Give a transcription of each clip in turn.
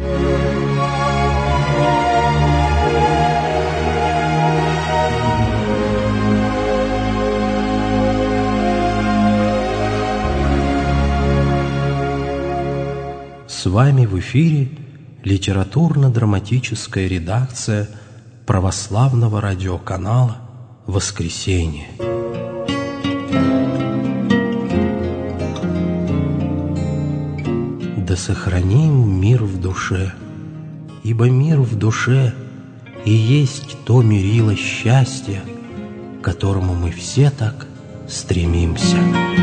С вами в эфире литературно-драматическая редакция православного радиоканала «Воскресенье». Да сохраним мир в душе, ибо мир в душе и есть то мерило счастья, к которому мы все так стремимся.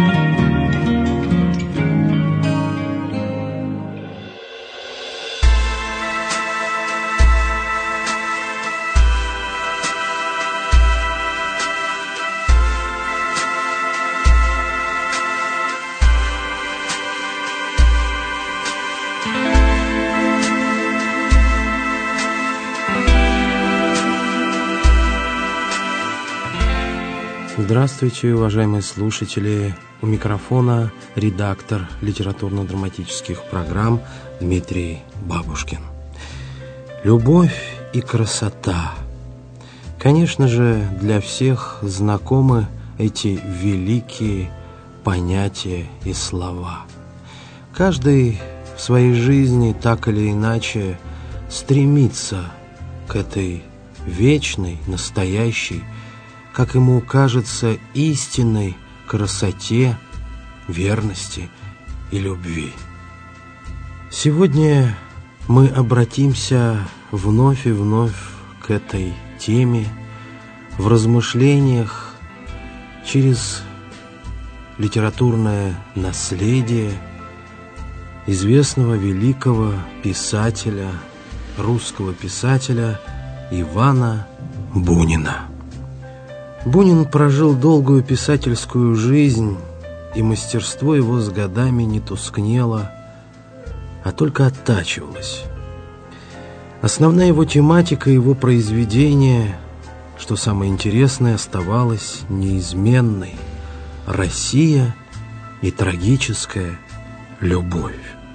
Здравствуйте, уважаемые слушатели! У микрофона редактор литературно-драматических программ Дмитрий Бабушкин. Любовь и красота. Конечно же, для всех знакомы эти великие понятия и слова. Каждый в своей жизни так или иначе стремится к этой вечной, настоящей, как ему кажется, истинной красоте, верности и любви. Сегодня мы обратимся вновь и вновь к этой теме в размышлениях через литературное наследие известного великого писателя, русского писателя Ивана Бунина. Бунин прожил долгую писательскую жизнь, и мастерство его с годами не тускнело, а только оттачивалось. Основная его тематика, его произведения, что самое интересное, оставалась неизменной: Россия и трагическая любовь.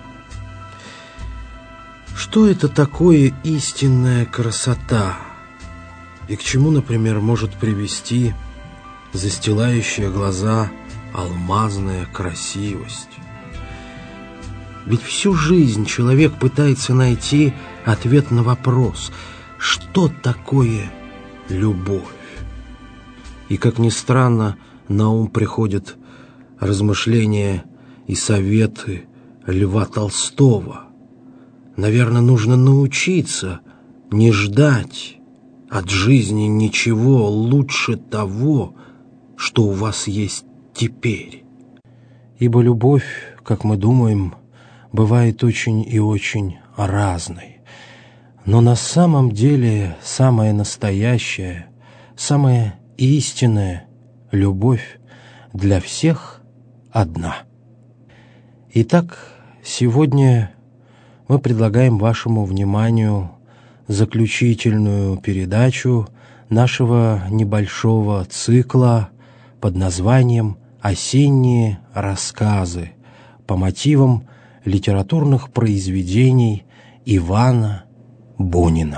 Что это такое истинная красота? И к чему, например, может привести застилающая глаза алмазная красивость? Ведь всю жизнь человек пытается найти ответ на вопрос, что такое любовь? И, как ни странно, на ум приходят размышления и советы Льва Толстого. Наверное, нужно научиться не ждать от жизни ничего лучше того, что у вас есть теперь. Ибо любовь, как мы думаем, бывает очень и очень разной. Но на самом деле самая настоящая, самая истинная любовь для всех одна. Итак, сегодня мы предлагаем вашему вниманию заключительную передачу нашего небольшого цикла под названием «Осенние рассказы» по мотивам литературных произведений Ивана Бунина.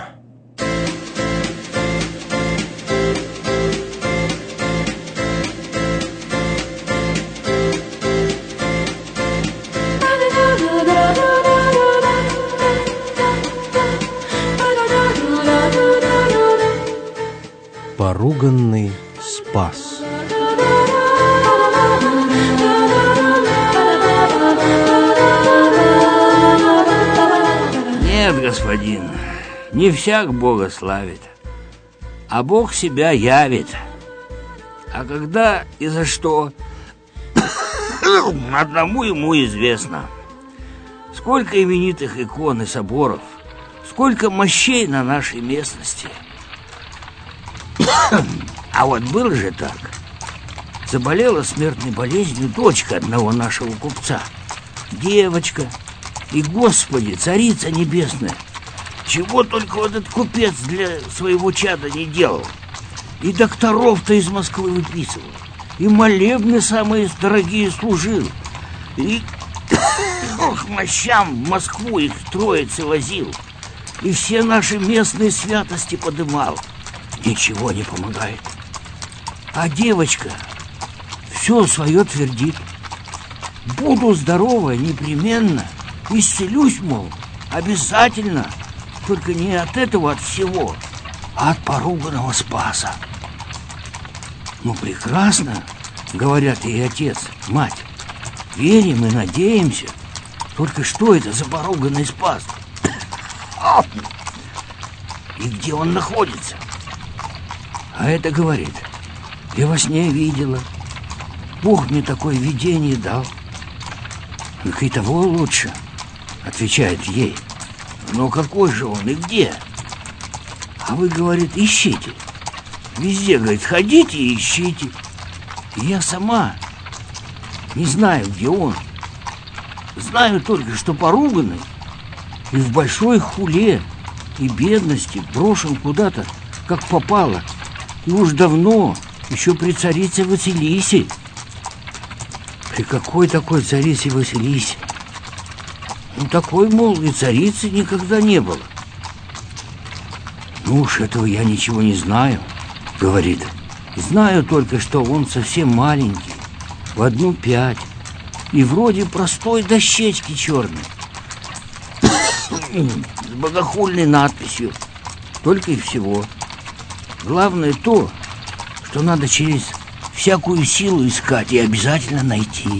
Поруганный Спас. Нет, господин, не всяк Бога славит, а Бог себя явит. А когда и за что, одному ему известно. Сколько именитых икон и соборов, сколько мощей на нашей местности. А вот было же так. Заболела смертной болезнью дочка одного нашего купца. Девочка. И, Господи, Царица Небесная, чего только вот этот купец для своего чада не делал. И докторов-то из Москвы выписывал, и молебны самые дорогие служил, и мощам в Москву их троицы возил, и все наши местные святости подымал. Ничего не помогает. А девочка все свое твердит. Буду здоровая непременно, исцелюсь, мол, обязательно. Только не от этого, от всего, а от поруганного Спаса. Ну, прекрасно, говорят и отец, мать. Верим и надеемся. Только что это за поруганный Спас? И где он находится? А это говорит: я во сне видела. Бог мне такое видение дал. Так и того лучше, отвечает ей. Но какой же он и где? А вы, говорит, ищите. Везде, говорит, ходите и ищите. И я сама не знаю, где он. Знаю только, что поруганный и в большой хуле и бедности брошен куда-то, как попало. И уж давно, еще при царице Василисе. При какой такой царице Василисе? Ну, такой, мол, и царицы никогда не было. Ну уж этого я ничего не знаю, говорит. Знаю только, что он совсем маленький, в 1,5, и вроде простой дощечки черной, с богохульной надписью. Только и всего. Главное то, что надо через всякую силу искать и обязательно найти.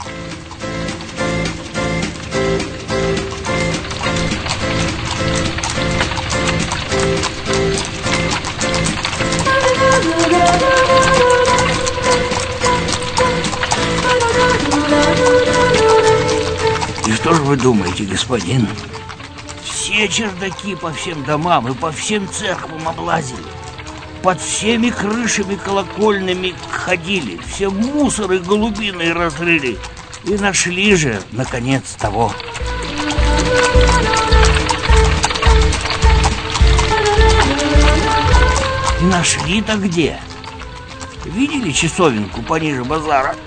И что же вы думаете, господин? Все чердаки по всем домам и по всем церквам облазили. Под всеми крышами колокольными ходили, все мусор и голубиной разрыли. И нашли же, наконец, того. И нашли-то где? Видели часовенку пониже базара?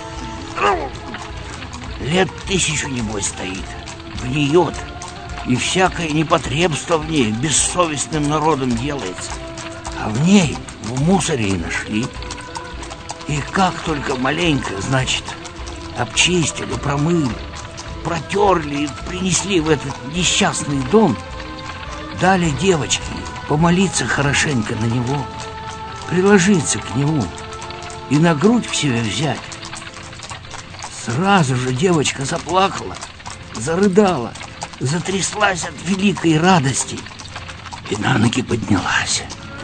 Лет 1000, небось, стоит. Гниет. И всякое непотребство в ней бессовестным народом делается. А в ней, в мусоре, и нашли. И как только маленько, значит, обчистили, промыли, протерли и принесли в этот несчастный дом, дали девочке помолиться хорошенько на него, приложиться к нему и на грудь к себе взять. Сразу же девочка заплакала, зарыдала, затряслась от великой радости и на ноги поднялась.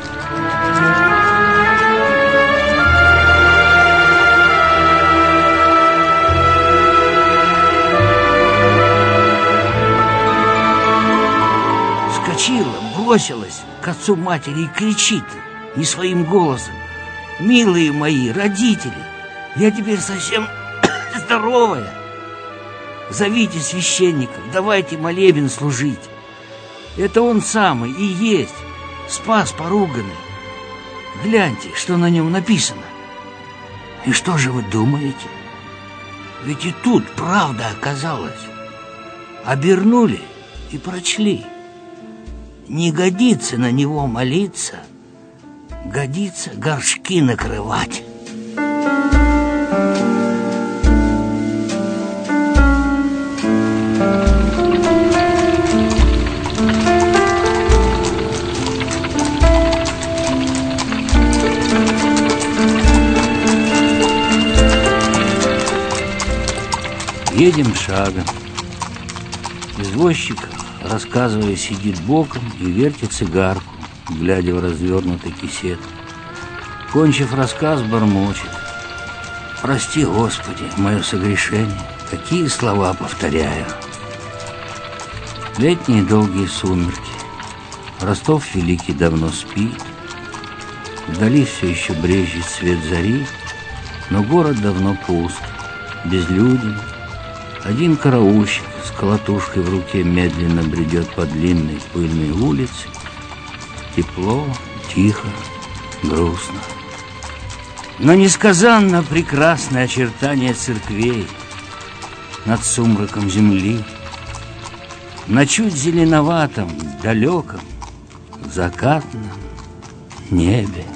Вскочила, бросилась к отцу матери и кричит не своим голосом: «Милые мои родители, я теперь совсем здоровая. Зовите священников, давайте молебен служить. Это он самый и есть Спас поруганный. Гляньте, что на нем написано». И что же вы думаете? Ведь и тут правда оказалась. Обернули и прочли: не годится на него молиться, годится горшки накрывать. Едем шагом. Извозчик, рассказывая, сидит боком и вертит цигарку, глядя в развернутый кисет. Кончив рассказ, бормочет: «Прости, Господи, мое согрешение, какие слова повторяю». Летние долгие сумерки. Ростов Великий давно спит. Вдали все еще брезжит свет зари, но город давно пуст, безлюден. Один караульщик с колотушкой в руке медленно бредет по длинной пыльной улице. Тепло, тихо, грустно. Но несказанно прекрасное очертание церквей. над сумраком земли, на чуть зеленоватом, далеком, закатном небе.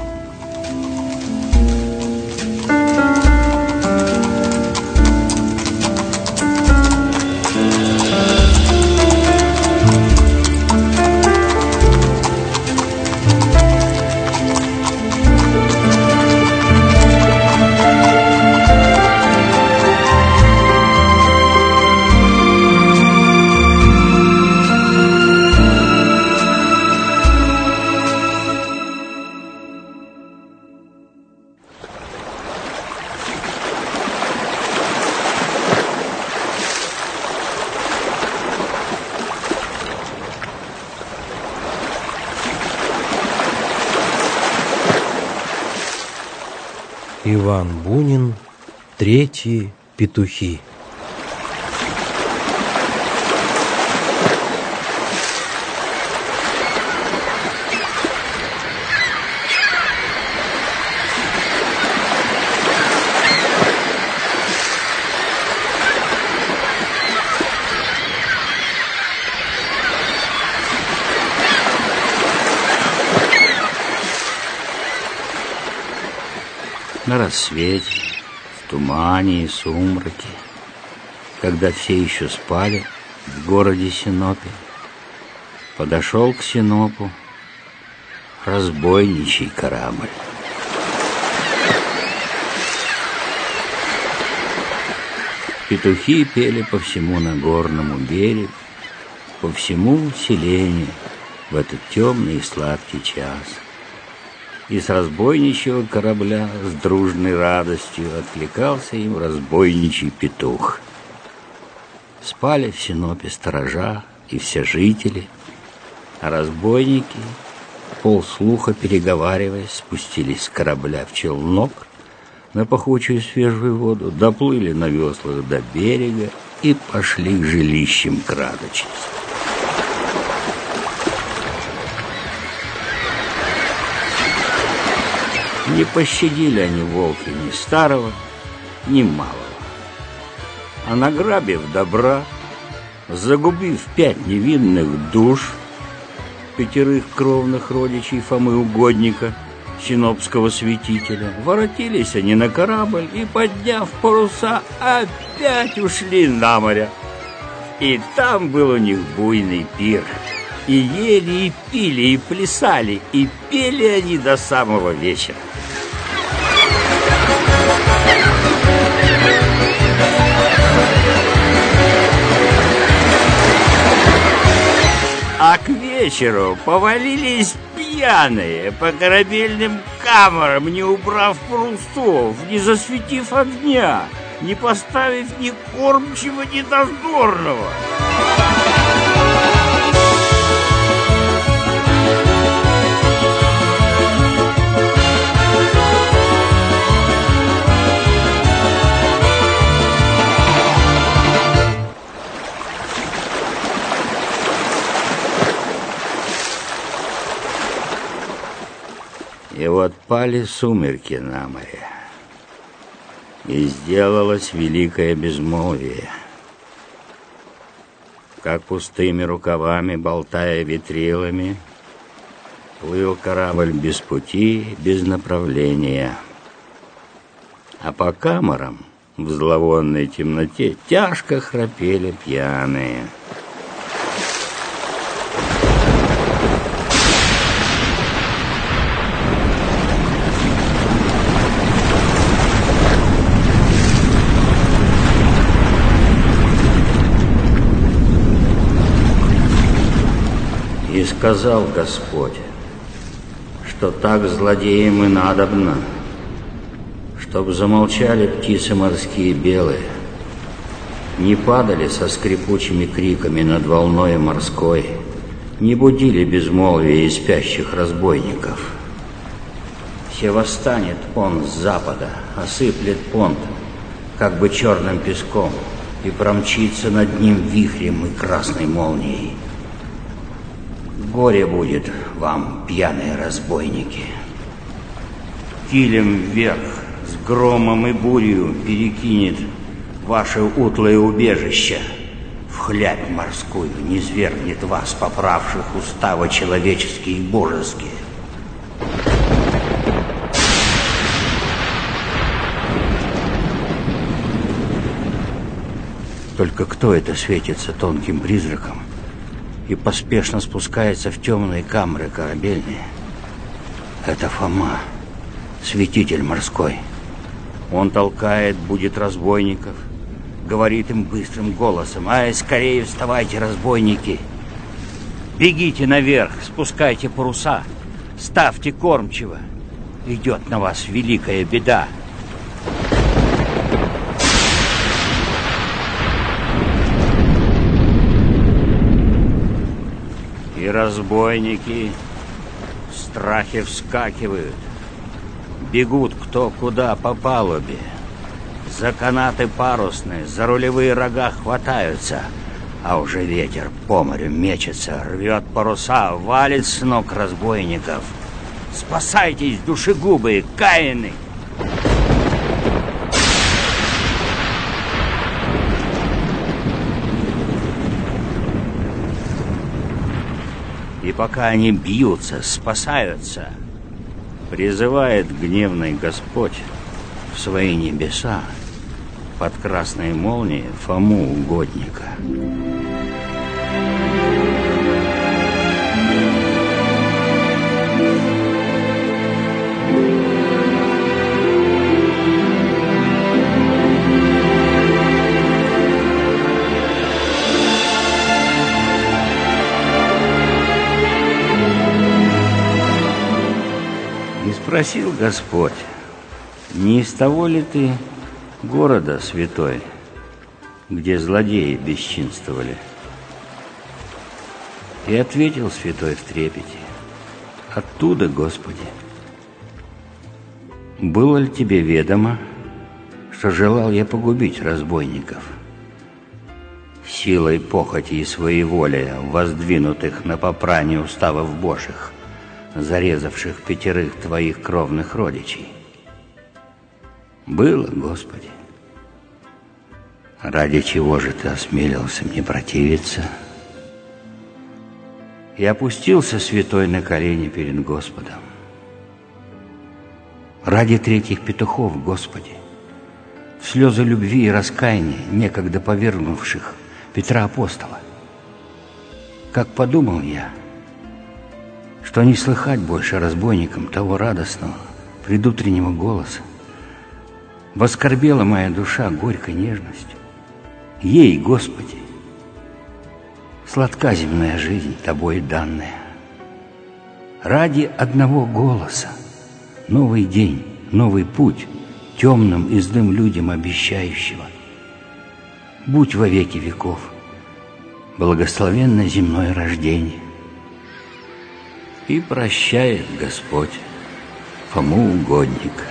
Иван Бунин. Третьи петухи. На рассвете, в тумане и сумраке, когда все еще спали в городе Синопе, подошел к Синопу разбойничий корабль. Петухи пели по всему Нагорному берегу, по всему селению в этот темный и сладкий час. И с разбойничьего корабля с дружной радостью откликался им разбойничий петух. Спали в Синопе сторожа и все жители, а разбойники, полслуха переговариваясь, спустились с корабля в челнок на пахучую свежую воду, доплыли на веслах до берега и пошли к жилищам, крадучись. Не пощадили они, волки, ни старого, ни малого. А награбив добра, загубив 5 невинных душ, 5 кровных родичей Фомы Угодника, синопского святителя, воротились они на корабль и, подняв паруса, опять ушли на море. И там был у них буйный пир. И ели, и пили, и плясали, и пели они до самого вечера. А к вечеру повалились пьяные по корабельным камерам, не убрав парусов, не засветив огня, не поставив ни кормчего, ни дозорного. И вот пали сумерки на море, и сделалось великое безмолвие. Как пустыми рукавами, болтая ветрилами, плыл корабль без пути, без направления. А по камерам в зловонной темноте тяжко храпели пьяные. И сказал Господь, что так злодеям и надобно, чтоб замолчали птицы морские белые, не падали со скрипучими криками над волною морской, не будили безмолвие и спящих разбойников. Все восстанет он с запада, осыплет понт, как бы черным песком, и промчится над ним вихрем и красной молнией. Горе будет вам, пьяные разбойники. Килем вверх, с громом и бурью перекинет ваше утлое убежище в хлябь морскую низвергнет вас, поправших уставы человеческие и божеские. Только кто это светится тонким призраком и поспешно спускается в темные камеры корабельные? Это Фома, святитель морской. Он толкает, будет разбойников, говорит им быстрым голосом: «Ай, скорее вставайте, разбойники! Бегите наверх, спускайте паруса, ставьте кормчиво! Идет на вас великая беда!» И разбойники в страхе вскакивают, бегут кто куда по палубе, за канаты парусные, за рулевые рога хватаются, а уже ветер по морю мечется, рвет паруса, валит с ног разбойников. Спасайтесь, душегубы, Каины! И пока они бьются, спасаются, призывает гневный Господь в свои небеса под красной молнией Фому угодника. Спросил Господь: не из того ли ты города, святой, где злодеи бесчинствовали? И ответил святой в трепете: оттуда, Господи. Было ли тебе ведомо, что желал я погубить разбойников, силой похоти и своеволия, воздвинутых на попрание уставов Божьих, зарезавших 5 твоих кровных родичей? Было, Господи. Ради чего же ты осмелился мне противиться? И опустился святой на колени перед Господом. Ради 3 петухов, Господи, в слезы любви и раскаяния, некогда повергнувших Петра Апостола. Как подумал я, что не слыхать больше разбойникам того радостного предутреннего голоса, воскорбела моя душа горькой нежностью. Ей, Господи, сладка земная жизнь, Тобой данная. Ради одного голоса новый день, новый путь темным и злым людям обещающего. Будь во веки веков благословенно земное рождение. И прощает Господь Фому угодника.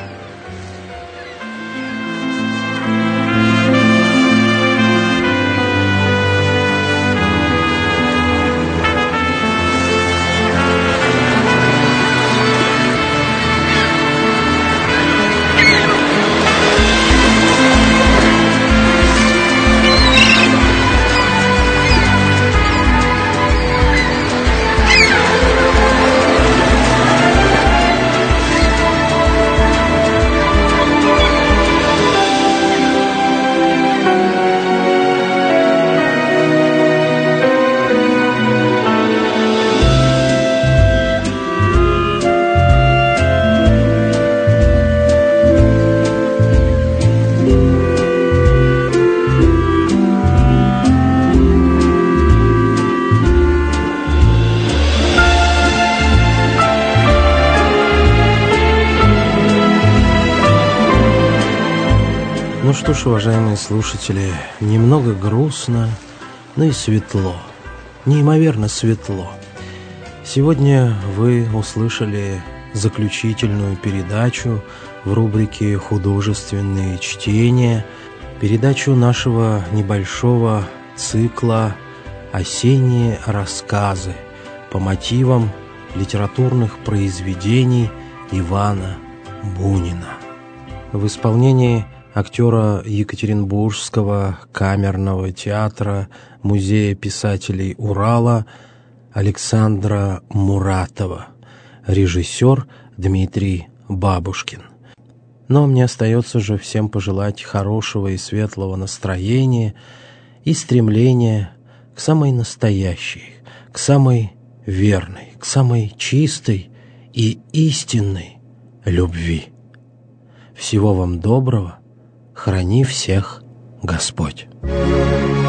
Ну что ж, уважаемые слушатели, немного грустно, но и светло, неимоверно светло. Сегодня вы услышали заключительную передачу в рубрике «Художественные чтения», передачу нашего небольшого цикла «Осенние рассказы» по мотивам литературных произведений Ивана Бунина в исполнении актера Екатеринбургского камерного театра Музея писателей Урала Александра Муратова, режиссер Дмитрий Бабушкин. Но мне остается же всем пожелать хорошего и светлого настроения и стремления к самой настоящей, к самой верной, к самой чистой и истинной любви. Всего вам доброго, храни всех Господь.